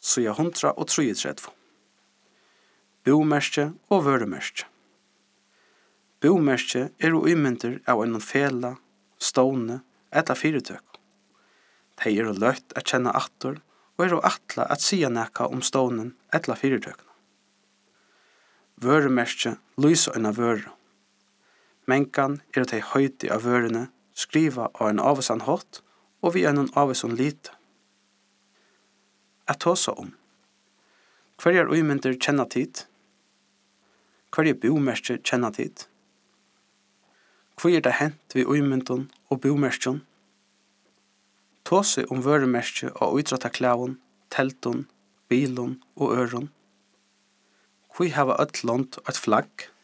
sida 133. Búmerki og vørumerki. Búmerki ímyndir av einum fela, stovne ella fyritøk. Tey løtt at kjenna aftur og atla at sia nekka stovnen ella fyritøkna. Vørumerki lysa eina vøru. Mengan tey høyti av vørune skriva á ein ávísan hátt og við einum ávísan liti. At tosa hverjar ímyndir kjenna tit? Hverjar búmerki kjenna tit? Hví det hent við ímyndum og búmerkjum? Tosi vørumerki á ítróttaklæðum, teltum, bilum og ørum. Hví hava øll lond eitt flagg?